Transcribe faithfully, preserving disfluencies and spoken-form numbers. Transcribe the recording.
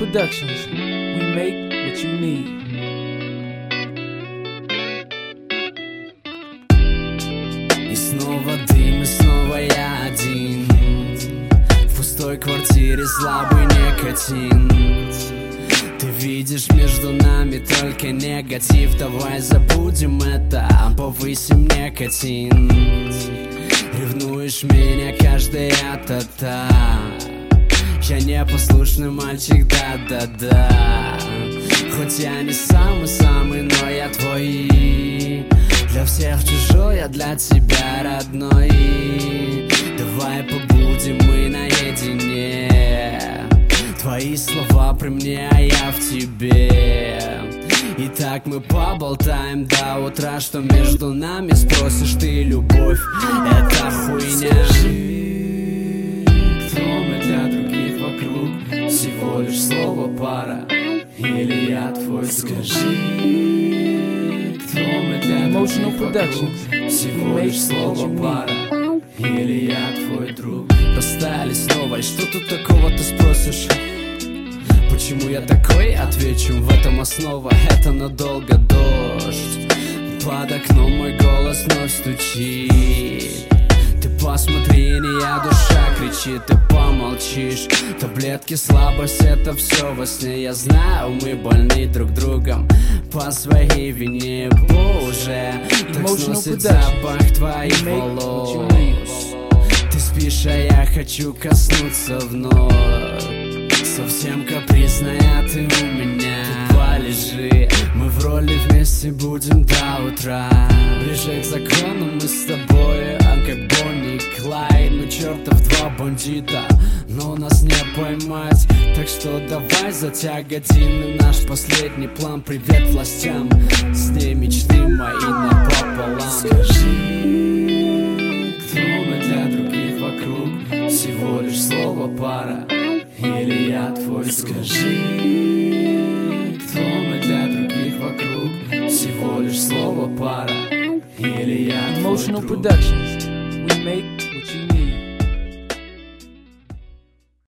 Productions. We make what you need. И снова дым, и снова я один в пустой квартире слабый никотин. Ты видишь между нами только негатив. Давай забудем это, повысим никотин. Ревнуешь меня каждая та-та. Я непослушный мальчик, да-да-да. Хоть я не самый-самый, но я твой. Для всех чужой, а для тебя родной. Давай побудем мы наедине. Твои слова при мне, а я в тебе. И так мы поболтаем до утра. Что между нами, спросишь ты, любовь, это хуйня. Скажи, кто мы для других вокруг? Всего лишь слово пара. Или я твой друг? Скажи, кто мы для других вокруг? Всего лишь слово пара. Или я твой друг? Расстались снова, и что тут такого ты спросишь? Почему я такой? Отвечу, в этом основа. Это надолго дождь. Под окном мой голос вновь стучит. Ты посмотри, не я, душа кричит. Ты помолчишь. Таблетки, слабость, это все во сне. Я знаю, мы больны друг другом по своей вине. Боже, так сносит запах твоих волос. Ты спишь, а я хочу коснуться вновь. Совсем капризная ты у меня. Ты полежи, мы в роли вместе будем до утра. Ближе к закону мы с тобой, а как Бонни и Клайд. Мы чертов два бандита, но нас не поймать. Так что давай затяготин и наш последний план. Привет властям, с ней мечты мои напополам. Скажи, кто мы для других вокруг? Всего лишь слово пара. Или я твой друг? Скажи, кто мы для других вокруг? Всего лишь слово пара. Или я твой друг? Emotional Productions. We make